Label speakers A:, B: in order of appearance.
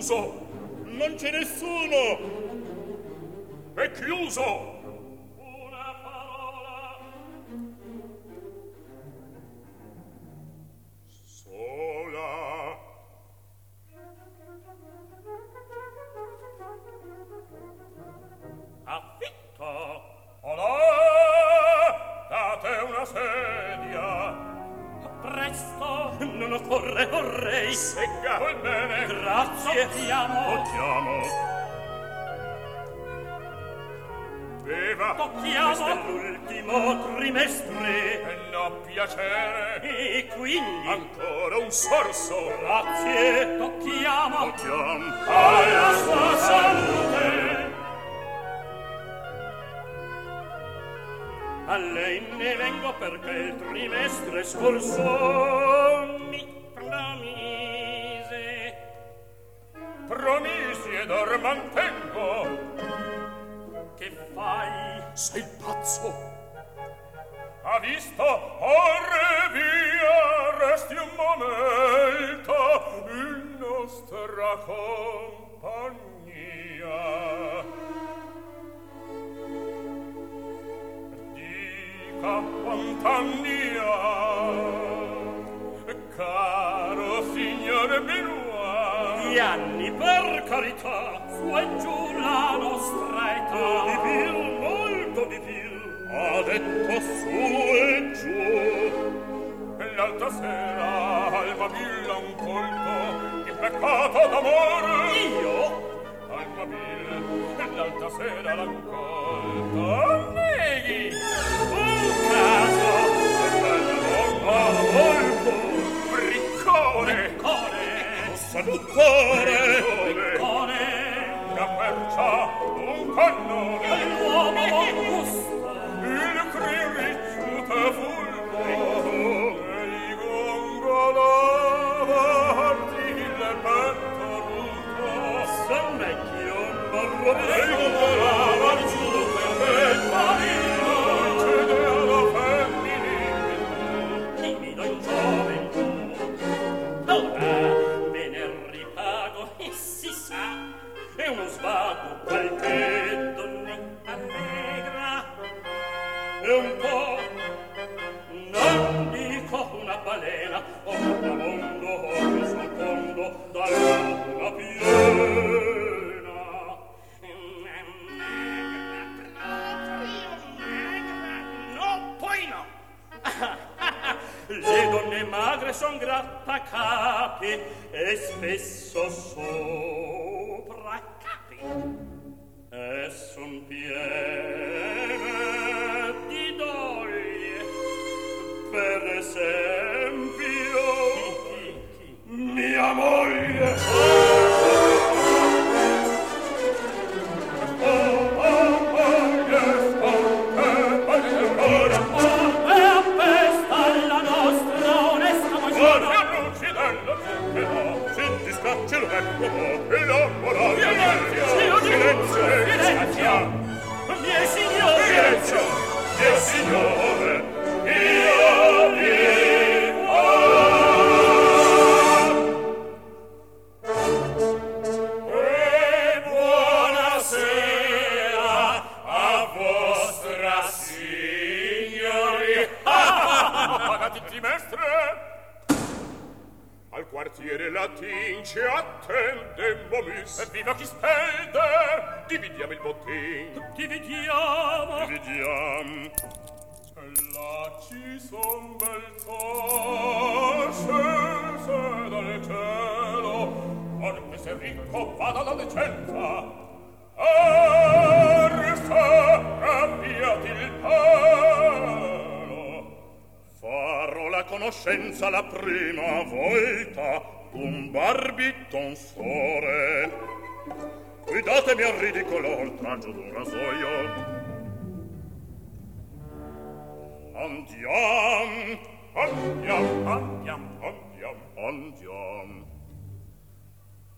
A: chiuso.
B: Non c'è nessuno.
A: È chiuso.
C: Una parola.
A: Sola.
C: Affitto.
A: Olà, date una sedia.
C: Presto. Non occorre, vorrei.
A: Segga quel bene.
C: Grazie. Tocchiamo.
A: Tocchiamo. Beva.
C: Tocchiamo. Questo è l'ultimo trimestre.
A: E no piacere.
C: E quindi.
A: Ancora un sorso.
C: Grazie. Tocchiamo.
A: Tocchiamo.
C: Alla sua salute. A lei ne vengo perché il trimestre scorso mi promise.
A: Promisi ed or mantengo.
C: Che fai?
A: Sei pazzo? Ha visto? Ora via, resti un momento in nostra compagnia. Dica quant'anni ha, caro signore Benoit.
C: 10 anni, per carità, su e giù la nostra età.
B: Di più, molto di più. Ha detto su e giù.
A: E l'altra sera Almabil un colpo di peccato d'amore.
C: Io?
A: Almabil, e l'altra sera l'han colto. Neghi!
C: Un caso!
A: Colpo! Briccone!
B: Salutare!
C: Briccone!
A: La quercia, un cannone!
C: L'uomo buon gusto!
A: Il crin ricciuto fulvo! E i gongolava il petto ruto!
C: Se vecchio non gongolava giù per petto
A: Cedeva femminile!
C: timido in gioventù. Ora me ne ripago e si sa, è uno svago qualche donnetta allegra. E un po', non dico una balena, o un mondo o il suo fondo dall'acqua piena. No, poi no. Le donne magre son grattacapi e spesso sopra capi e son piene di doglie. Per esempio mia moglie.
A: Scaccia il vecchio e la morale. Silenzio! Silenzio!
C: Silenzio! Miei signori!
A: Silenzio! Mio signore! Io vivo! E buonasera a vostra signori! Pagati il trimestre? Al quartiere latin ci attendemmo miss. Evviva chi spende! Dividiamo il bottin.
C: Dividiamo!
A: Dividiamo. Là ci son bel sol scese dal cielo. Forte se ricco vada la decenza. Arsa, abbiati il palo.
B: Farò la conoscenza la prima volta d'un barbitonsore. Guidatemi al ridicolo oltraggio d'un rasoio. Andiam,
A: Andiamo, andiamo, andiamo.
B: andiam.